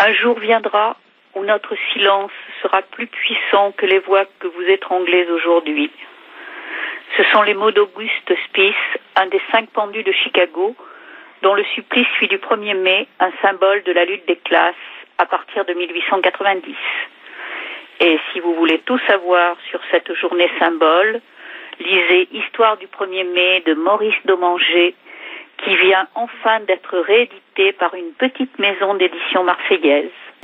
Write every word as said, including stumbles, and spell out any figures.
Un jour viendra où notre silence sera plus puissant que les voix que vous étranglez aujourd'hui. Ce sont les mots d'Auguste Spies, un des cinq pendus de Chicago, dont le supplice fit du premier mai un symbole de la lutte des classes à partir de mille huit cent quatre-vingt-dix. Et si vous voulez tout savoir sur cette journée symbole, lisez Histoire du premier mai de Maurice Domanger, qui vient enfin d'être réédité par une petite maison d'édition marseillaise.